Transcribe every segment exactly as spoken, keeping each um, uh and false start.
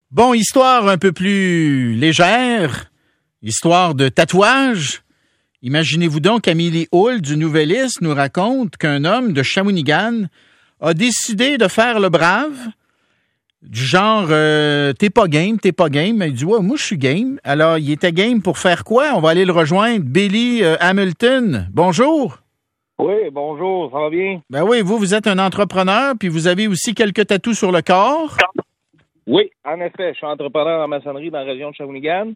Bon, histoire un peu plus légère, histoire de tatouage. Imaginez-vous donc qu'Amélie Hull du Nouvelliste nous raconte qu'un homme de Shawinigan a décidé de faire le brave, du genre euh, t'es pas game, t'es pas game. Il dit ouais, moi je suis game. Alors il était game pour faire quoi? On va aller le rejoindre. Billy euh, Hamilton. Bonjour. Oui, bonjour, ça va bien? Ben oui, vous, vous êtes un entrepreneur, puis vous avez aussi quelques tatous sur le corps. Oui, en effet, je suis entrepreneur en maçonnerie dans la région de Shawinigan.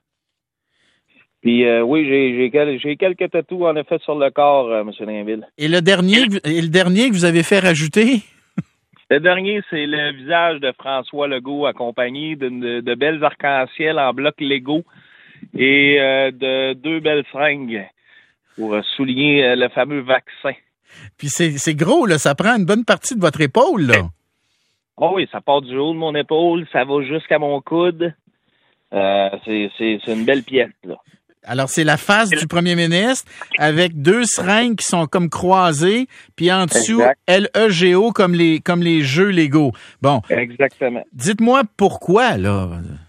Puis euh, oui, j'ai, j'ai, quel, j'ai quelques tatous en effet sur le corps, euh, M. Linville. Et le dernier, et le dernier que vous avez fait rajouter? Le dernier, c'est le visage de François Legault accompagné de, de, de belles arcs-en-ciel en bloc Lego et euh, de deux belles fringues pour souligner euh, le fameux vaccin. Puis c'est, c'est gros, là, ça prend une bonne partie de votre épaule, là. Oh oui, ça part du haut de mon épaule, ça va jusqu'à mon coude. Euh, c'est, c'est, c'est une belle pièce, là. Alors, c'est la face du premier ministre avec deux seringues qui sont comme croisées, puis en dessous, Exact. L E G O comme les, comme les jeux Lego. Bon. Exactement. Dites-moi pourquoi, là.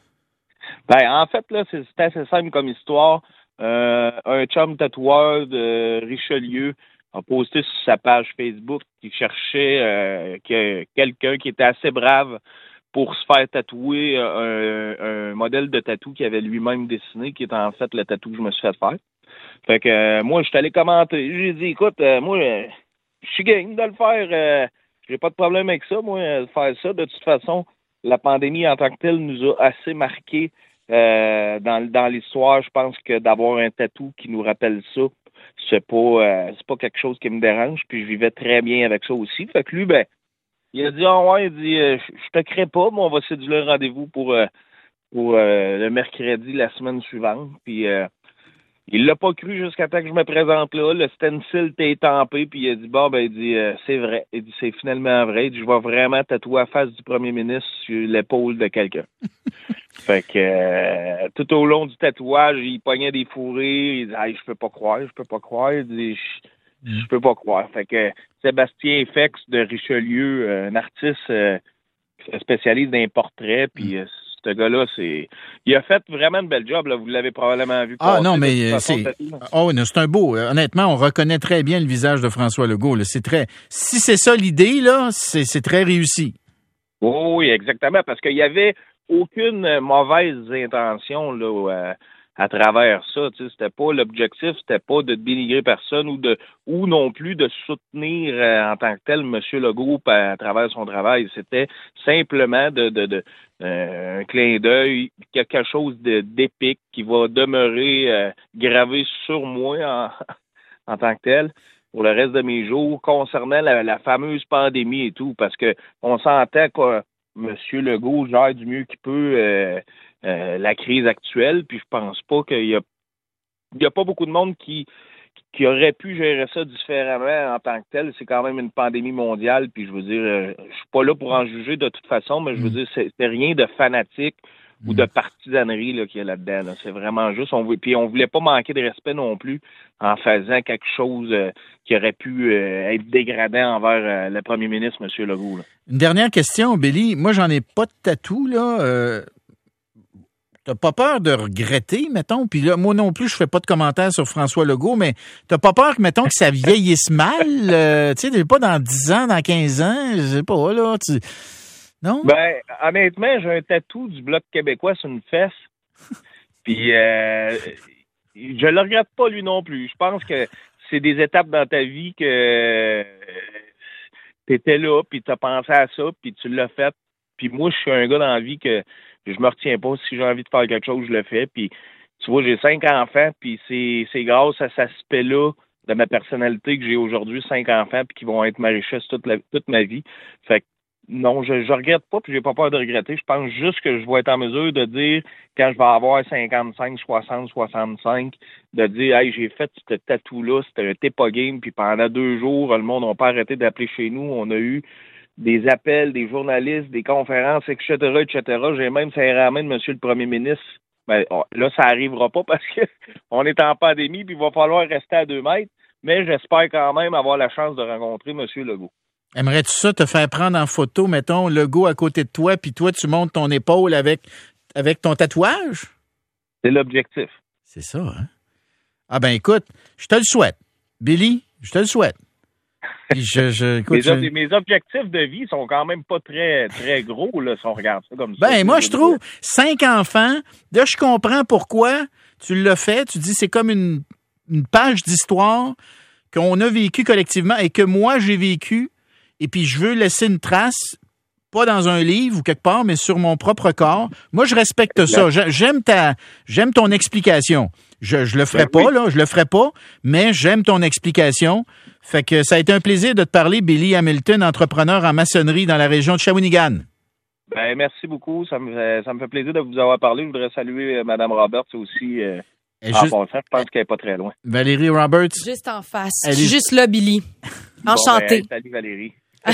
Ben, en fait, là, c'est, c'est assez simple comme histoire. Euh, un chum tatoueur de Richelieu a posté sur sa page Facebook qu'il cherchait euh, que, quelqu'un qui était assez brave pour se faire tatouer un, un modèle de tatou qu'il avait lui-même dessiné, qui est en fait le tatou que je me suis fait faire. Fait que euh, moi, je suis allé commenter. J'ai dit, écoute, euh, moi, euh, je suis game de le faire. Euh, j'ai pas de problème avec ça, moi, de faire ça. De toute façon, la pandémie en tant que telle nous a assez marqué euh, dans, dans l'histoire. Je pense que d'avoir un tatou qui nous rappelle ça, c'est pas euh, c'est pas quelque chose qui me dérange. Puis je vivais très bien avec ça aussi. Fait que lui, ben, il a dit, ah ouais, il dit, euh, je te crée pas, mais on va céduler un rendez-vous pour, euh, pour euh, le mercredi la semaine suivante. Puis euh, il l'a pas cru jusqu'à temps que je me présente là. Le stencil était étampé, puis il a dit, bon, ben, il dit, euh, c'est vrai. Il dit, c'est finalement vrai. Il dit, je vais vraiment tatouer la face du premier ministre sur l'épaule de quelqu'un. Fait que euh, tout au long du tatouage, il pognait des fous rires. Il dit, hey, je peux pas croire, je peux pas croire. Il dit, je, je peux pas croire. Fait que Sébastien Fex de Richelieu, euh, un artiste euh, qui se spécialise dans les portraits, puis euh, ce gars-là, c'est, il a fait vraiment une belle job. Là. Vous l'avez probablement vu. Ah passer, non, mais de c'est, tatou, oh, non, c'est un beau. Honnêtement, on reconnaît très bien le visage de François Legault. Là. C'est très, si c'est ça l'idée là, c'est, c'est très réussi. Oh, oui, exactement, parce qu'il y avait aucune mauvaise intention là. Euh, à travers ça, tu sais, c'était pas l'objectif, c'était pas de dénigrer personne ou de ou non plus de soutenir euh, en tant que tel M. Legault à, à travers son travail. C'était simplement de, de, de euh, un clin d'œil, quelque chose de, d'épique qui va demeurer euh, gravé sur moi en, en tant que tel pour le reste de mes jours concernant la, la fameuse pandémie et tout, parce que on sentait que M. Legault gère du mieux qu'il peut euh, Euh, la crise actuelle, puis je pense pas qu'il y a il y a pas beaucoup de monde qui qui aurait pu gérer ça différemment en tant que tel. C'est quand même une pandémie mondiale, puis je veux dire, euh, je suis pas là pour en juger de toute façon, mais je veux dire, c'est, c'est rien de fanatique ou de partisanerie là, qu'il y a là-dedans. Là. C'est vraiment juste, on veut, puis on voulait pas manquer de respect non plus en faisant quelque chose euh, qui aurait pu euh, être dégradant envers euh, le premier ministre, M. Legault. Là. Une dernière question, Billy. Moi, j'en ai pas de tatou, là. Euh... T'as pas peur de regretter, mettons? Puis là, moi non plus, je fais pas de commentaires sur François Legault, mais t'as pas peur que, mettons, que ça vieillisse mal? Euh, tu sais, pas dans dix ans, dans quinze ans, je sais pas, là. Tu... Non? Ben, honnêtement, j'ai un tatou du Bloc québécois sur une fesse. Puis, euh, je le regrette pas, lui non plus. Je pense que c'est des étapes dans ta vie que t'étais là, puis t'as pensé à ça, puis tu l'as fait. Puis moi, je suis un gars dans la vie que je me retiens pas. Si j'ai envie de faire quelque chose, je le fais. Puis, tu vois, j'ai cinq enfants, puis c'est, c'est grâce à cet aspect-là de ma personnalité que j'ai aujourd'hui cinq enfants, puis qui vont être ma richesse toute, la, toute ma vie. Fait que, non, je, je regrette pas, puis j'ai pas peur de regretter. Je pense juste que je vais être en mesure de dire, quand je vais avoir cinquante-cinq, soixante, soixante-cinq, de dire, hey, j'ai fait ce tatou-là, c'était un T-pas game, puis pendant deux jours, le monde n'a pas arrêté d'appeler chez nous. On a eu des appels, des journalistes, des conférences, et cetera, et cetera. J'ai même serré la main de M. le Premier ministre. Ben, là, ça n'arrivera pas parce que on est en pandémie puis il va falloir rester à deux mètres. Mais j'espère quand même avoir la chance de rencontrer M. Legault. Aimerais-tu ça te faire prendre en photo, mettons, Legault à côté de toi, puis toi, tu montes ton épaule avec avec ton tatouage? C'est l'objectif. C'est ça, hein? Ah ben écoute, je te le souhaite. Billy, je te le souhaite. Puis je, je, écoute, mes, je... ob- mes objectifs de vie sont quand même pas très très gros, là, si on regarde ça comme ça. Ben, moi, je trouve, cinq enfants, là, je comprends pourquoi tu l'as fait. Tu dis, c'est comme une, une page d'histoire qu'on a vécue collectivement et que moi, j'ai vécu. Et puis, je veux laisser une trace, pas dans un livre ou quelque part, mais sur mon propre corps. Moi, je respecte ça. J'aime ta, j'aime ton explication. Je, je le ferai ben, pas, oui. là, je le ferai pas, mais j'aime ton explication. Fait que ça a été un plaisir de te parler, Billy Hamilton, entrepreneur en maçonnerie dans la région de Shawinigan. Ben, merci beaucoup. Ça me, fait, ça me fait plaisir de vous avoir parlé. Je voudrais saluer euh, Mme Roberts aussi. Euh, en juste... passant, je pense qu'elle n'est pas très loin. Valérie Roberts. Juste en face. Elle Je suis est... juste là, Billy. Enchantée. Bon, ben, salut Valérie.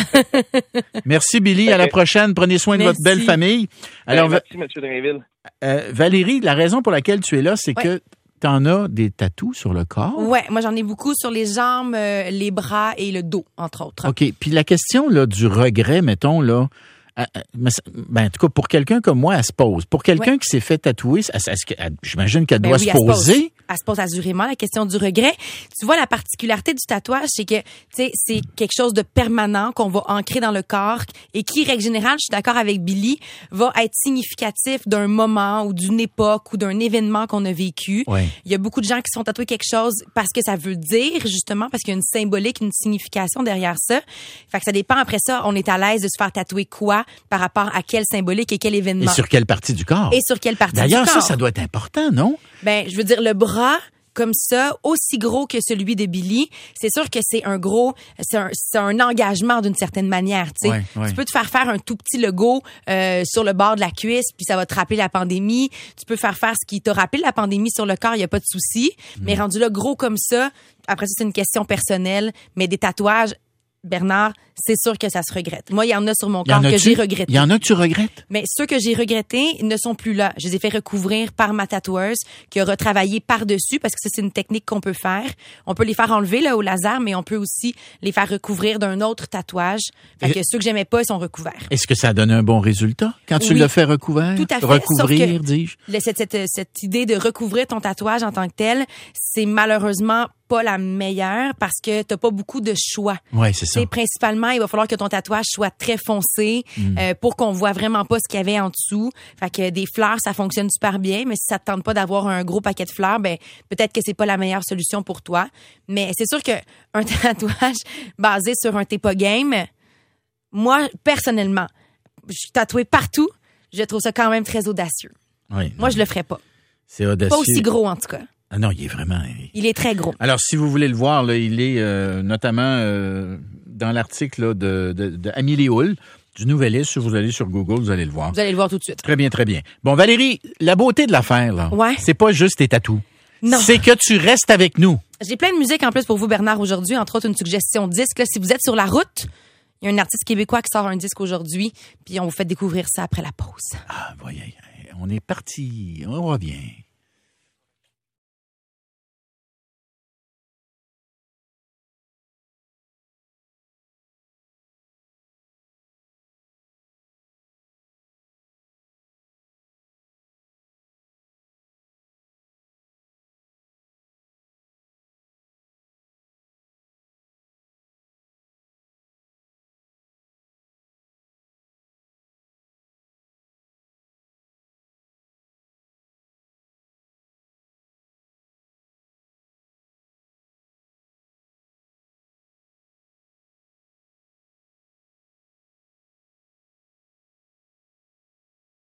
Merci, Billy. À la prochaine. Prenez soin de Merci. votre belle famille. Alors, ben, merci, M. Drainville. Euh, Valérie, la raison pour laquelle tu es là, c'est ouais. que tu en as des tatous sur le corps. Ouais, moi j'en ai beaucoup sur les jambes, euh, les bras et le dos, entre autres. OK. Puis la question là, du regret, mettons, là, euh, ben, en tout cas, pour quelqu'un comme moi, elle se pose. Pour quelqu'un ouais. qui s'est fait tatouer, elle, elle, elle, j'imagine qu'elle ben doit oui, se elle poser. Se pose. Elle se pose assurément la question du regret. Tu vois, la particularité du tatouage, c'est que, tu sais, c'est quelque chose de permanent qu'on va ancrer dans le corps et qui, règle générale, je suis d'accord avec Billy, va être significatif d'un moment ou d'une époque ou d'un événement qu'on a vécu. Ouais. Il y a beaucoup de gens qui sont tatoués quelque chose parce que ça veut dire, justement, parce qu'il y a une symbolique, une signification derrière ça. Fait que ça dépend, après ça, on est à l'aise de se faire tatouer quoi par rapport à quel symbolique et quel événement. Et sur quelle partie du corps? Et sur quelle partie du corps. D'ailleurs, ça, ça doit être important, non? Ben, je veux dire, le bras, comme ça, aussi gros que celui de Billy, c'est sûr que c'est un gros, c'est un, c'est un engagement d'une certaine manière, tu sais. Ouais, ouais. Tu peux te faire faire un tout petit logo euh, sur le bord de la cuisse, puis ça va te rappeler la pandémie. Tu peux faire faire ce qui t'a rappelé la pandémie sur le corps, il y a pas de souci. Mm. Mais rendu là gros comme ça, après ça, c'est une question personnelle, mais des tatouages, Bernard, c'est sûr que ça se regrette. Moi, il y en a sur mon corps que j'ai regretté. Il y en a que tu regrettes? Mais ceux que j'ai regrettés ne sont plus là. Je les ai fait recouvrir par ma tatoueuse qui a retravaillé par-dessus parce que ça, c'est une technique qu'on peut faire. On peut les faire enlever là au laser, mais on peut aussi les faire recouvrir d'un autre tatouage. Fait Et que ceux que j'aimais pas, ils sont recouverts. Est-ce que ça a donné un bon résultat quand tu oui. l'as fait recouvert? Tout à fait. Recouvrir, dis-je? Cette, cette, cette idée de recouvrir ton tatouage en tant que tel, c'est malheureusement pas la meilleure parce que t'as pas beaucoup de choix. Ouais, c'est ça. C'est principalement, il va falloir que ton tatouage soit très foncé mm. euh, pour qu'on voit vraiment pas ce qu'il y avait en dessous. Fait que des fleurs, ça fonctionne super bien, mais si ça te tente pas d'avoir un gros paquet de fleurs, ben peut-être que c'est pas la meilleure solution pour toi. Mais c'est sûr que un tatouage basé sur un T P A game, moi personnellement, je suis tatouée partout, je trouve ça quand même très audacieux. Oui, moi, je le ferais pas. C'est audacieux. Pas aussi gros en tout cas. Ah non, il est vraiment... Il est très gros. Alors, si vous voulez le voir, là, il est euh, notamment euh, dans l'article là, de, de, de Amélie Hull, du Nouvelliste. Si vous allez sur Google, vous allez le voir. Vous allez le voir tout de suite. Très bien, très bien. Bon, Valérie, la beauté de l'affaire, là, ouais. c'est pas juste tes tatous. Non. C'est que tu restes avec nous. J'ai plein de musique en plus pour vous, Bernard, aujourd'hui. Entre autres, une suggestion de disque. Là, si vous êtes sur la route, il y a un artiste québécois qui sort un disque aujourd'hui, puis on vous fait découvrir ça après la pause. Ah, voyez, on est parti. On revient.